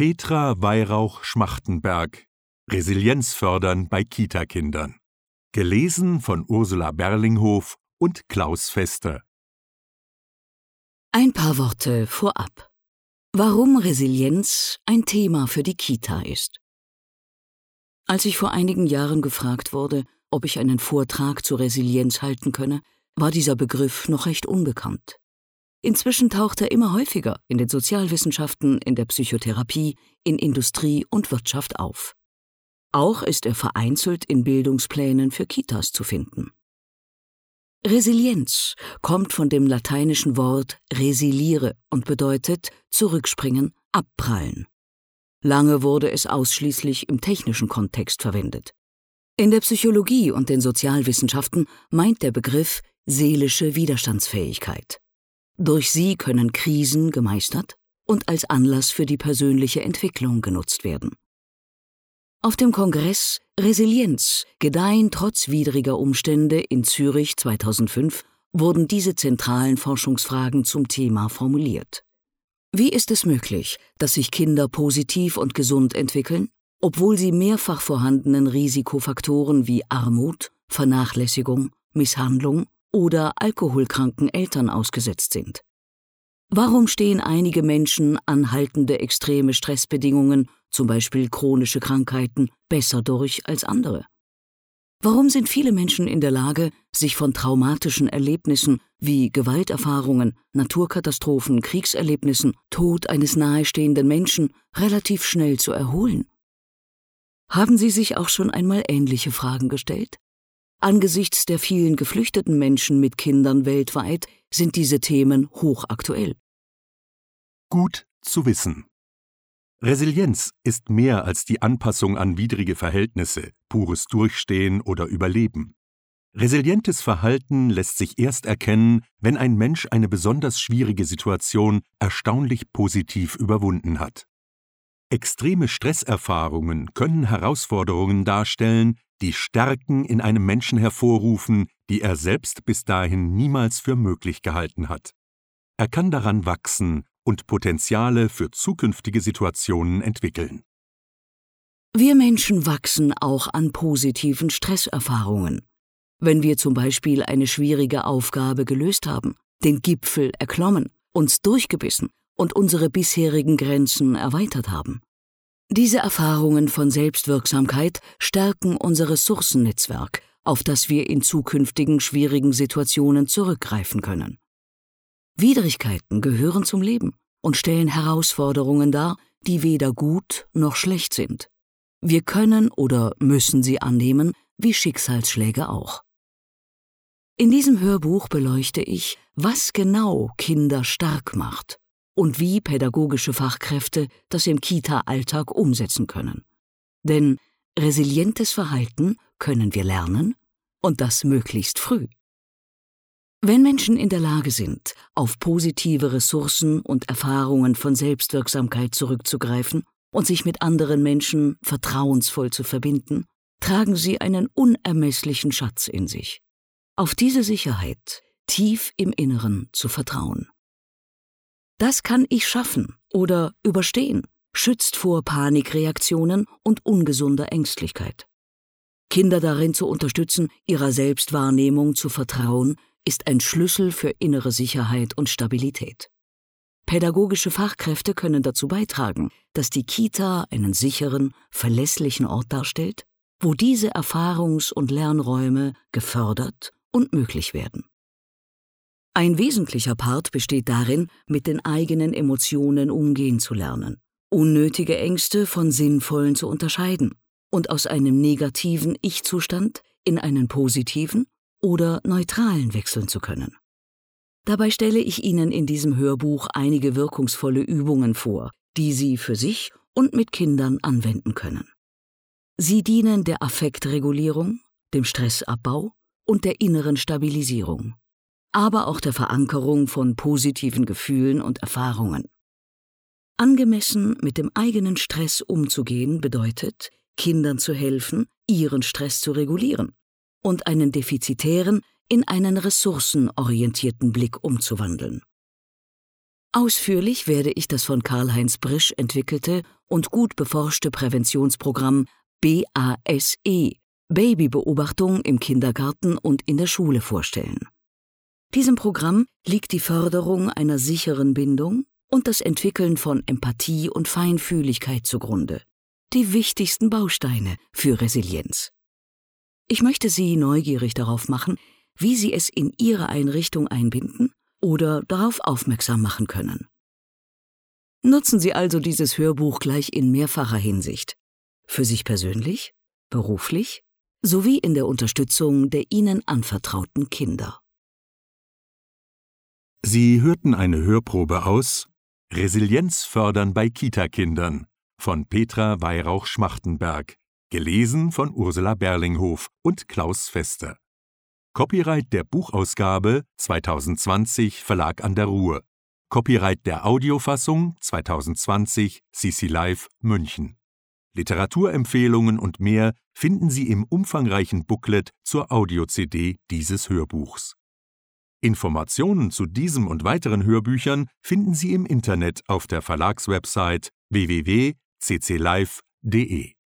Petra Weihrauch-Schmachtenberg. Resilienz fördern bei Kitakindern. Gelesen von Ursula Berlinghof und Klaus Fester. Ein paar Worte vorab. Warum Resilienz ein Thema für die Kita ist. Als ich vor einigen Jahren gefragt wurde, ob ich einen Vortrag zur Resilienz halten könne, war dieser Begriff noch recht unbekannt. Inzwischen taucht er immer häufiger in den Sozialwissenschaften, in der Psychotherapie, in Industrie und Wirtschaft auf. Auch ist er vereinzelt in Bildungsplänen für Kitas zu finden. Resilienz kommt von dem lateinischen Wort resiliere und bedeutet zurückspringen, abprallen. Lange wurde es ausschließlich im technischen Kontext verwendet. In der Psychologie und den Sozialwissenschaften meint der Begriff seelische Widerstandsfähigkeit. Durch sie können Krisen gemeistert und als Anlass für die persönliche Entwicklung genutzt werden. Auf dem Kongress Resilienz, Gedeihen trotz widriger Umstände in Zürich 2005 wurden diese zentralen Forschungsfragen zum Thema formuliert. Wie ist es möglich, dass sich Kinder positiv und gesund entwickeln, obwohl sie mehrfach vorhandenen Risikofaktoren wie Armut, Vernachlässigung, Misshandlung oder alkoholkranken Eltern ausgesetzt sind? Warum stehen einige Menschen anhaltende extreme Stressbedingungen, zum Beispiel chronische Krankheiten, besser durch als andere? Warum sind viele Menschen in der Lage, sich von traumatischen Erlebnissen wie Gewalterfahrungen, Naturkatastrophen, Kriegserlebnissen, Tod eines nahestehenden Menschen relativ schnell zu erholen? Haben Sie sich auch schon einmal ähnliche Fragen gestellt? Angesichts der vielen geflüchteten Menschen mit Kindern weltweit sind diese Themen hochaktuell. Gut zu wissen. Resilienz ist mehr als die Anpassung an widrige Verhältnisse, pures Durchstehen oder Überleben. Resilientes Verhalten lässt sich erst erkennen, wenn ein Mensch eine besonders schwierige Situation erstaunlich positiv überwunden hat. Extreme Stresserfahrungen können Herausforderungen darstellen, die Stärken in einem Menschen hervorrufen, die er selbst bis dahin niemals für möglich gehalten hat. Er kann daran wachsen und Potenziale für zukünftige Situationen entwickeln. Wir Menschen wachsen auch an positiven Stresserfahrungen. Wenn wir zum Beispiel eine schwierige Aufgabe gelöst haben, den Gipfel erklommen, uns durchgebissen und unsere bisherigen Grenzen erweitert haben. Diese Erfahrungen von Selbstwirksamkeit stärken unser Ressourcennetzwerk, auf das wir in zukünftigen schwierigen Situationen zurückgreifen können. Widrigkeiten gehören zum Leben und stellen Herausforderungen dar, die weder gut noch schlecht sind. Wir können oder müssen sie annehmen, wie Schicksalsschläge auch. In diesem Hörbuch beleuchte ich, was genau Kinder stark macht und wie pädagogische Fachkräfte das im Kita-Alltag umsetzen können. Denn resilientes Verhalten können wir lernen und das möglichst früh. Wenn Menschen in der Lage sind, auf positive Ressourcen und Erfahrungen von Selbstwirksamkeit zurückzugreifen und sich mit anderen Menschen vertrauensvoll zu verbinden, tragen sie einen unermesslichen Schatz in sich. Auf diese Sicherheit, tief im Inneren zu vertrauen. Das kann ich schaffen oder überstehen, schützt vor Panikreaktionen und ungesunder Ängstlichkeit. Kinder darin zu unterstützen, ihrer Selbstwahrnehmung zu vertrauen, ist ein Schlüssel für innere Sicherheit und Stabilität. Pädagogische Fachkräfte können dazu beitragen, dass die Kita einen sicheren, verlässlichen Ort darstellt, wo diese Erfahrungs- und Lernräume gefördert und möglich werden. Ein wesentlicher Part besteht darin, mit den eigenen Emotionen umgehen zu lernen, unnötige Ängste von sinnvollen zu unterscheiden und aus einem negativen Ich-Zustand in einen positiven oder neutralen wechseln zu können. Dabei stelle ich Ihnen in diesem Hörbuch einige wirkungsvolle Übungen vor, die Sie für sich und mit Kindern anwenden können. Sie dienen der Affektregulierung, dem Stressabbau und der inneren Stabilisierung, aber auch der Verankerung von positiven Gefühlen und Erfahrungen. Angemessen mit dem eigenen Stress umzugehen bedeutet, Kindern zu helfen, ihren Stress zu regulieren und einen defizitären in einen ressourcenorientierten Blick umzuwandeln. Ausführlich werde ich das von Karl-Heinz Brisch entwickelte und gut beforschte Präventionsprogramm BASE, Babybeobachtung im Kindergarten und in der Schule vorstellen. Diesem Programm liegt die Förderung einer sicheren Bindung und das Entwickeln von Empathie und Feinfühligkeit zugrunde. Die wichtigsten Bausteine für Resilienz. Ich möchte Sie neugierig darauf machen, wie Sie es in Ihre Einrichtung einbinden oder darauf aufmerksam machen können. Nutzen Sie also dieses Hörbuch gleich in mehrfacher Hinsicht. Für sich persönlich, beruflich sowie in der Unterstützung der Ihnen anvertrauten Kinder. Sie hörten eine Hörprobe aus Resilienz fördern bei Kita-Kindern von Petra Weihrauch-Schmachtenberg, gelesen von Ursula Berlinghof und Klaus Fester. Copyright der Buchausgabe 2020 Verlag an der Ruhr. Copyright der Audiofassung 2020 CC Live München. Literaturempfehlungen und mehr finden Sie im umfangreichen Booklet zur Audio-CD dieses Hörbuchs. Informationen zu diesem und weiteren Hörbüchern finden Sie im Internet auf der Verlagswebsite www.cclive.de.